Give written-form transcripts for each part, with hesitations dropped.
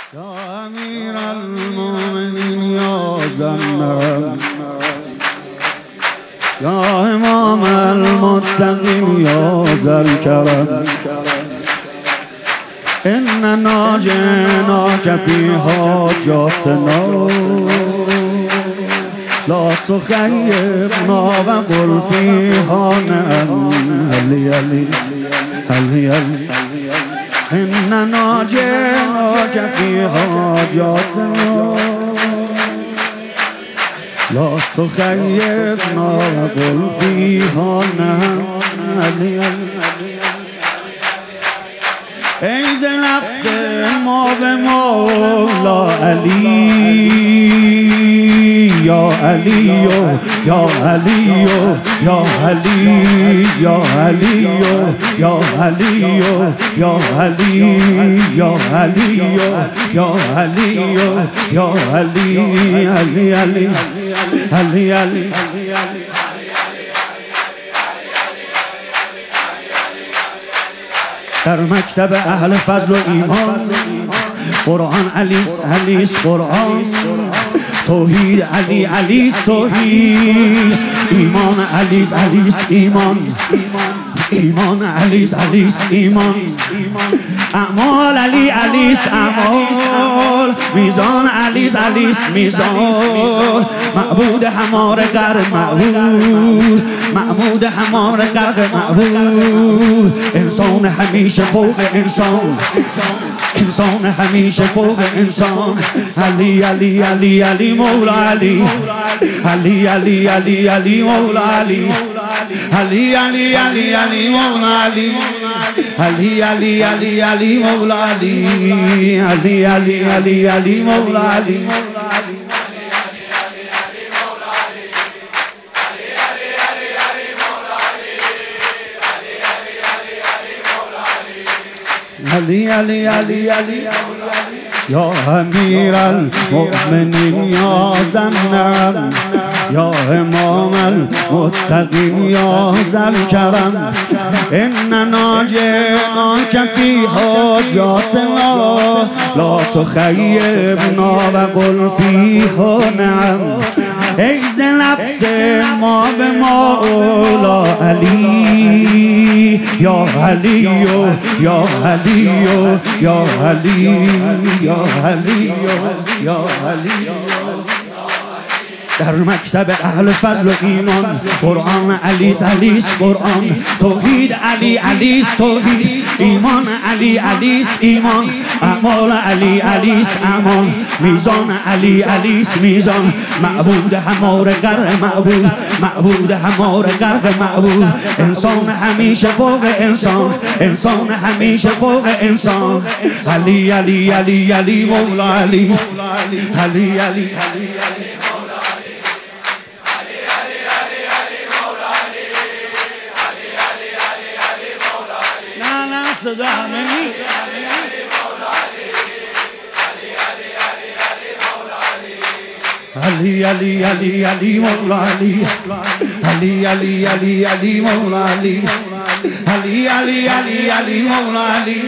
یا امیر المومنین یا زنم، یا امام المتقین یا ذوالکرم، اننا جئناک فی حاجاتنا لا تخیبنا و قل فیها نعم علی علی علی علی. اننا جئناک فی حاجاتنا لا تخیبنا و قل فیها نعم علی علی. ای ز نفس ما به مولا علی، یا علی یا علی یا علی یا علی یا علی یا علی یا علی یا علی یا علی علی علی علی علی. در مکتب اهل فضل و ایمان قرآن علیست قرآن، توحید علیست توحید، ایمان علیست ایمان، ایمان علیست ایمان، اعمال علیست اعمال، میزان علیست میزان، معبود هماره غرق معبود، معبود هماره غرق معبود، انسان همیشه فوق انسان، انسان همیشه فوق انسان. علی علی علی علی مولا علی، علی علی علی علی مولا علی، علی علی علی علی مولا علی، علی علی علی علی مولا علی، علی علی علی علی مولا علی. علی علی علی علی یا امیر المؤمنین یا زنم، یا امام المتقین یا ذوالکرم، اننا جئناک فی حاجاتنا لا تخیبنا و قل فیها نعم. ای ز نفس ما به مولا علی، یا علی یا علی یا علی یا علی یا علی. در مکتب اهل فضل و ایمان قرآن علیست قرآن، توحید علیست توحید، ایمان علیست ایمان، اعمال علیست اعمال، میزان علیست میزان، معبود هماره غرق معبود، معبود هماره غرق معبود، انسان همیشه فوق انسان، انسان همیشه فوق انسان. علی علی علی علی مولا علی، علی علی صدا همه نیست. علی علی علی علی مولا علی، علی علی علی علی مولا علی، علی علی علی علی مولا علی.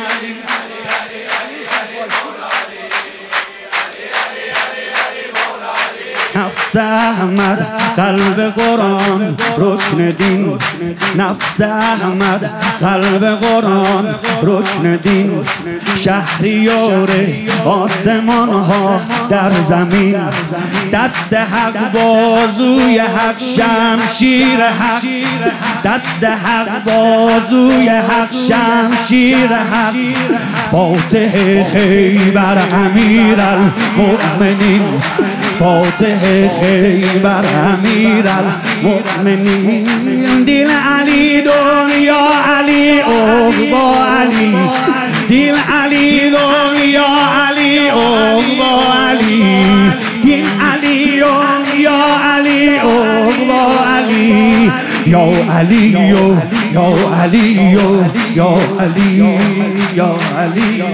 نفس احمد قلب قرآن رکن دین، نفس احمد قلب قرآن رکن دین، شهریار آسمان ها در زمین، دست حق بازوی حق شمشیر حق، دست حق بازوی حق شمشیر حق، فاتح خیبر امیر المؤمنین، فاتح خیبر امیر المؤمنین. دل علی دنیا علی عقبا علی، دل علی دنیا علی عقبا علی، دل علی دنیا علی عقبا علی، یا علی یا علی یا علی یا علی.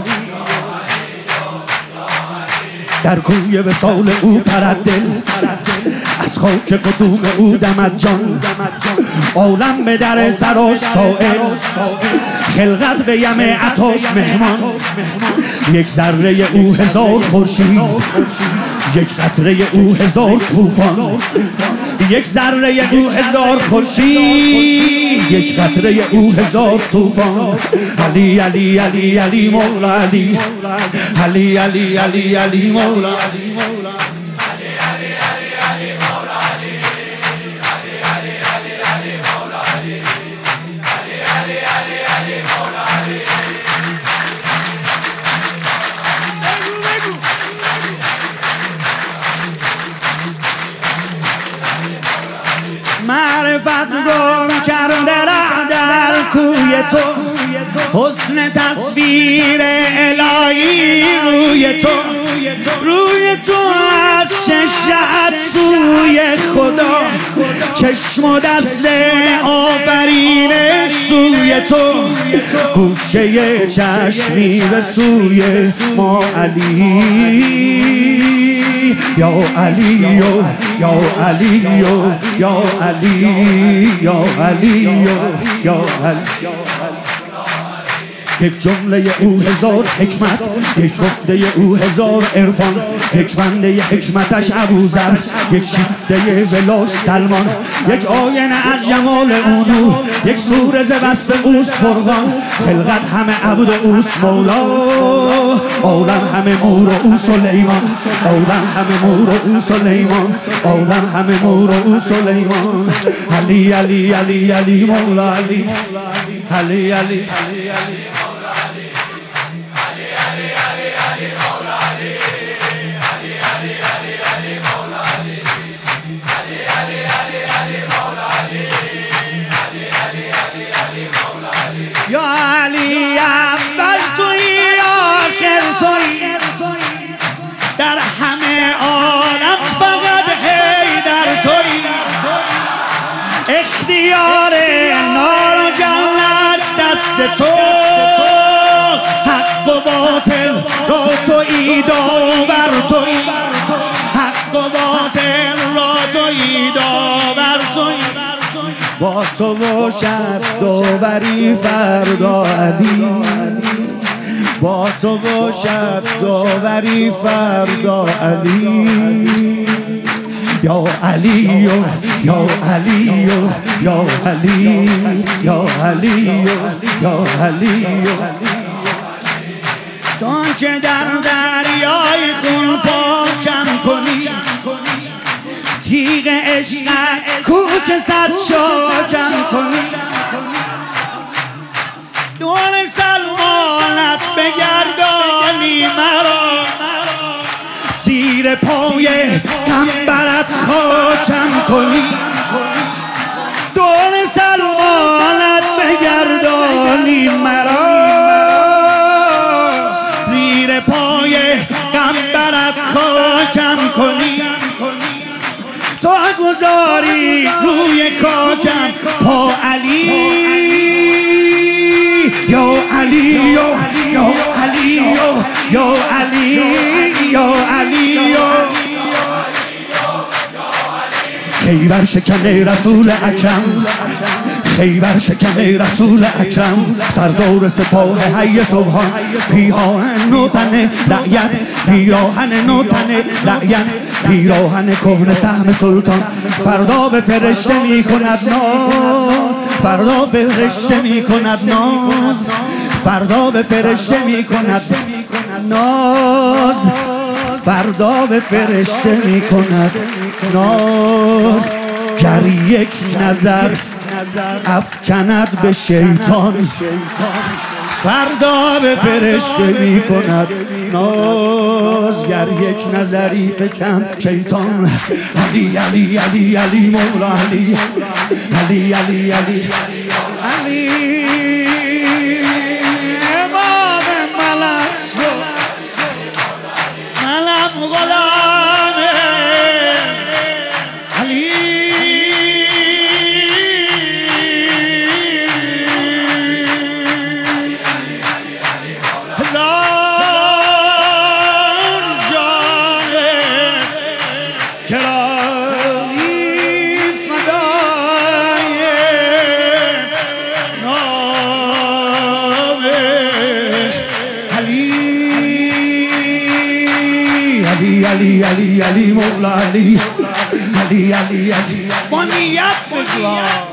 در کوی وصال او پرد دل، از خاک قدوم او دمد جان، عالم به در سراش سائل، خلقت به یم عطاش مهمان، یک ذره او هزار خورشید، یک قطره او هزار طوفان. یک ذره او هزار خورشید، یک قطره او هزار طوفان. علی علی علی علی مولا علی، علی علی علی علی مولا علی. معرفت گم کرده در کوی تو، حسن تصویر الهی روی تو، روی تو از ششت سوی خدا، چشم و دست آفرینش سوی تو، گوشه چشمی به سوی ما علی. یا علی یا علی یا علی یا علی یا علی. یک جمله او هزار حکمت، یک گفته او هزار عرفان، یک بنده حکمتش ابوذر، یک شیفته ولاش سلمان، یک آینه از جمال او نور، یک سوره ز وصف اوست فرقان. خلقت همه عبد اوست مولا، عالم همه مور او سلیمان، عالم همه مور او سلیمان، عالم همه مور او سلیمان. علی علی علی علی مولا علی، علی علی علی علی یا علی. اول تویی آخر تویی، در همه عالم فقط حیدر تویی. اختیار نار و جنت دست تو، حق و باطل را تویی داور تویی، حق و باطل را تویی داور تویی. با تو باشد داوری فردا علی، با تو باشد داوری فردا علی. یا علی یا علی یا علی یا علی یا علی. تو که در دریای خون پاکم کنی، تیغ عشقت کو که صد شاکم کنی. دور سلمانت بگردانی مرا، زیر پای قنبرت خاکم کنی. دور سلمانت بگردانی مرا، زیر پای قنبرت خاکم کنی. تو گذاری روی خاکم پا علی. یا علی یا علی یا علی یا علی. خیبر شکن رسول اکرم، خیبر شکن رسول اکرم، سردار سپاه حی سبحان. پیراهن نوتن رعیت، پیراهن نوتن رعیت، پیراهن کهنه سهم سلطان. فردا به فرشته می کند ناز، فردا فرشته می کند ناز، فردا به فرشته می کند ناز، فردا به فرشته می کند ناز. گر یک نظر افکند به شیطان، فردا به فرشته می کند ناز. گر یک نظری فکن شیطان. علی علی علی علی مولا علی، علی علی علی علی. امام ملس ملم غلامه علی. علی علی علی علی مولا علی علی علی علی با نیت بگو